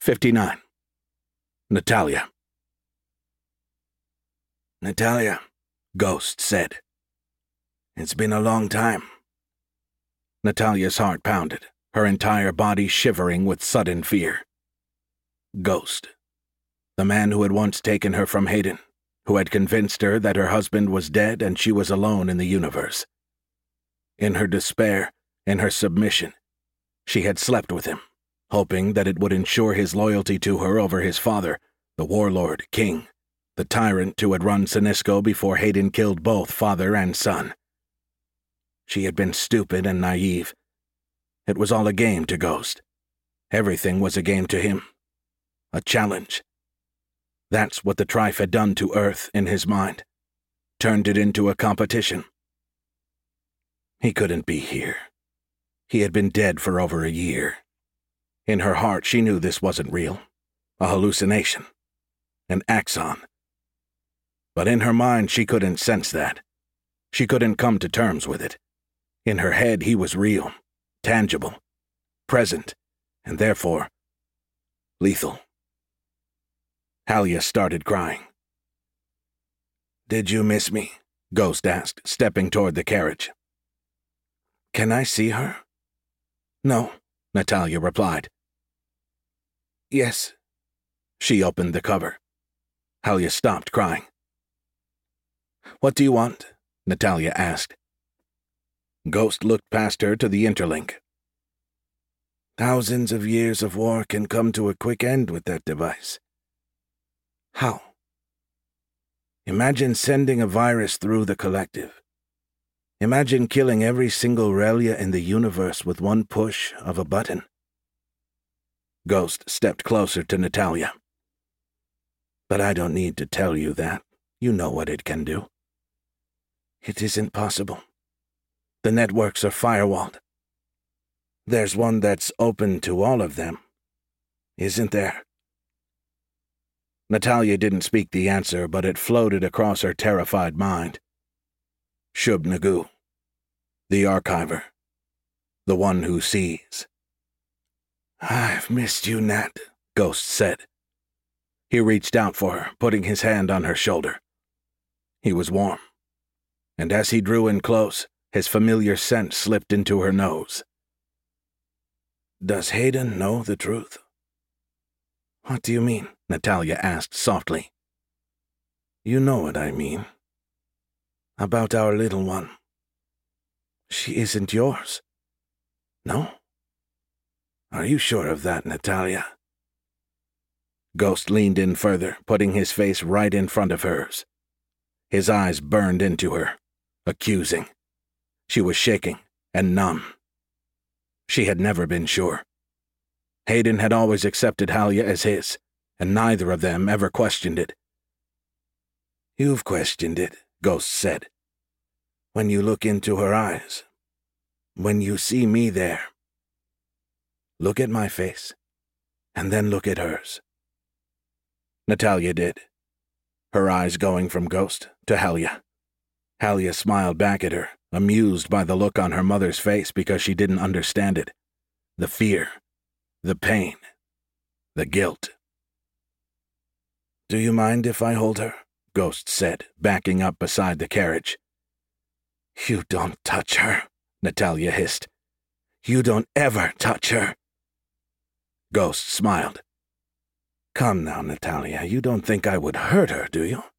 59. Natalia. Natalia, Ghost said. It's been a long time. Natalia's heart pounded, her entire body shivering with sudden fear. Ghost. The man who had once taken her from Hayden, who had convinced her that her husband was dead and she was alone in the universe. In her despair, in her submission, she had slept with him, hoping that it would ensure his loyalty to her over his father, the warlord king, the tyrant who had run Sinisco before Hayden killed both father and son. She had been stupid and naive. It was all a game to Ghost. Everything was a game to him. A challenge. That's what the Trife had done to Earth in his mind. Turned it into a competition. He couldn't be here. He had been dead for over a year. In her heart, she knew this wasn't real. A hallucination. An axon. But in her mind, she couldn't sense that. She couldn't come to terms with it. In her head, he was real, tangible, present, and therefore, lethal. Halia started crying. "Did you miss me?" Ghost asked, stepping toward the carriage. "Can I see her?" "No," Natalia replied. "Yes." She opened the cover. Halia stopped crying. "What do you want?" Natalia asked. Ghost looked past her to the interlink. "Thousands of years of war can come to a quick end with that device." "How?" "Imagine sending a virus through the collective. Imagine killing every single Relia in the universe with one push of a button." Ghost stepped closer to Natalia. "But I don't need to tell you that. You know what it can do." "It isn't possible. The networks are firewalled. There's one that's open to all of them, isn't there?" Natalia didn't speak the answer, but it floated across her terrified mind. Shub Nagu. The Archiver. The one who sees. "I've missed you, Nat," Ghost said. He reached out for her, putting his hand on her shoulder. He was warm. And as he drew in close, his familiar scent slipped into her nose. "Does Hayden know the truth?" "What do you mean?" Natalia asked softly. "You know what I mean. About our little one. She isn't yours." "No?" "Are you sure of that, Natalia?" Ghost leaned in further, putting his face right in front of hers. His eyes burned into her, accusing. She was shaking and numb. She had never been sure. Hayden had always accepted Halia as his, and neither of them ever questioned it. "You've questioned it," Ghost said. "When you look into her eyes. When you see me there. Look at my face, and then look at hers." Natalia did, her eyes going from Ghost to Halia. Halia smiled back at her, amused by the look on her mother's face because she didn't understand it. The fear, the pain, the guilt. "Do you mind if I hold her?" Ghost said, backing up beside the carriage. "You don't touch her," Natalia hissed. "You don't ever touch her." Ghost smiled. "Come now, Natalia, you don't think I would hurt her, do you?"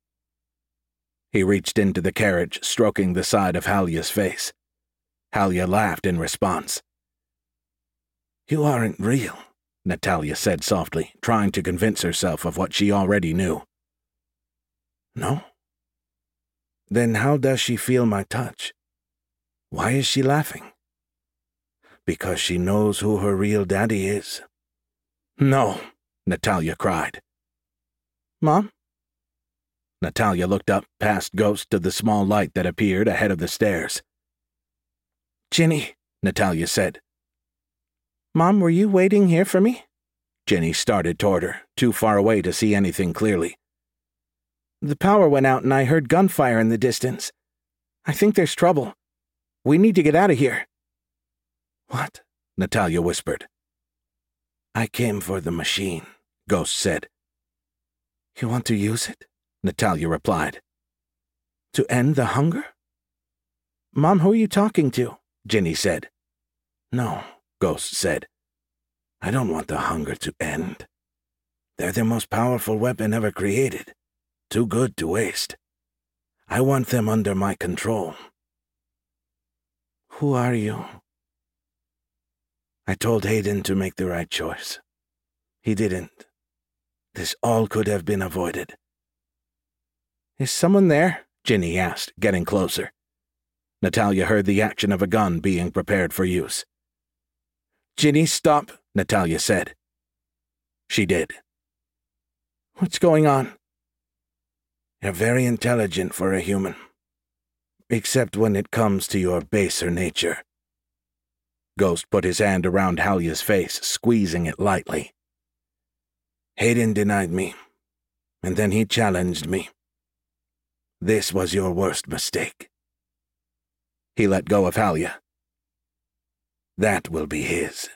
He reached into the carriage, stroking the side of Halia's face. Halia laughed in response. "You aren't real," Natalia said softly, trying to convince herself of what she already knew. "No? Then how does she feel my touch? Why is she laughing?" "Because she knows who her real daddy is." "No," Natalia cried. "Mom?" Natalia looked up past Ghost to the small light that appeared ahead of the stairs. "Ginny," Natalia said. "Mom, were you waiting here for me?" Ginny started toward her, too far away to see anything clearly. "The power went out and I heard gunfire in the distance. I think there's trouble. We need to get out of here." "What?" Natalia whispered. "I came for the machine," Ghost said. You want to use it? Natalia replied. To end the hunger? Mom, who are you talking to? Ginny said. No, Ghost said. I don't want the hunger to end. They're the most powerful weapon ever created. Too good to waste. I want them under my control. Who are you? I told Hayden to make the right choice. He didn't. This all could have been avoided. Is someone there? Ginny asked, getting closer. Natalia heard the action of a gun being prepared for use. Ginny, stop, Natalia said. She did. What's going on? You're very intelligent for a human. Except when it comes to your baser nature. Ghost put his hand around Halya's face, squeezing it lightly. Hayden denied me, and then he challenged me. This was your worst mistake. He let go of Halya. That will be his.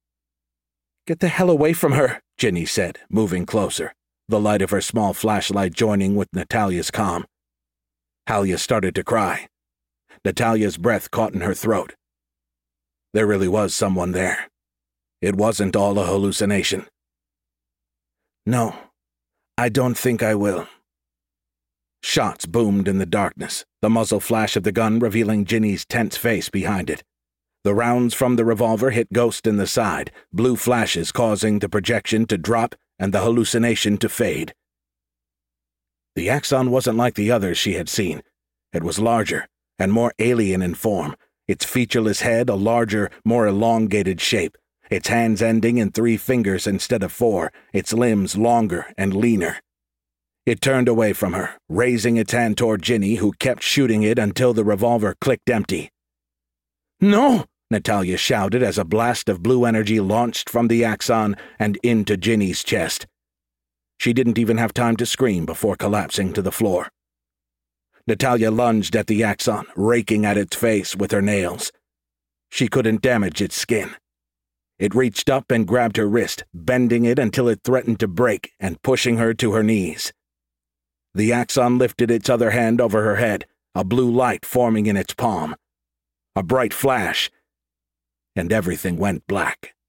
Get the hell away from her, Ginny said, moving closer, the light of her small flashlight joining with Natalia's comm. Halya started to cry. Natalia's breath caught in her throat. There really was someone there. It wasn't all a hallucination. No, I don't think I will. Shots boomed in the darkness, the muzzle flash of the gun revealing Ginny's tense face behind it. The rounds from the revolver hit Ghost in the side, blue flashes causing the projection to drop and the hallucination to fade. The Axon wasn't like the others she had seen. It was larger and more alien in form, its featureless head a larger, more elongated shape, its hands ending in 3 fingers instead of 4, its limbs longer and leaner. It turned away from her, raising its hand toward Ginny, who kept shooting it until the revolver clicked empty. No! Natalia shouted as a blast of blue energy launched from the Axon and into Ginny's chest. She didn't even have time to scream before collapsing to the floor. Natalia lunged at the Axon, raking at its face with her nails. She couldn't damage its skin. It reached up and grabbed her wrist, bending it until it threatened to break and pushing her to her knees. The Axon lifted its other hand over her head, a blue light forming in its palm. A bright flash, and everything went black.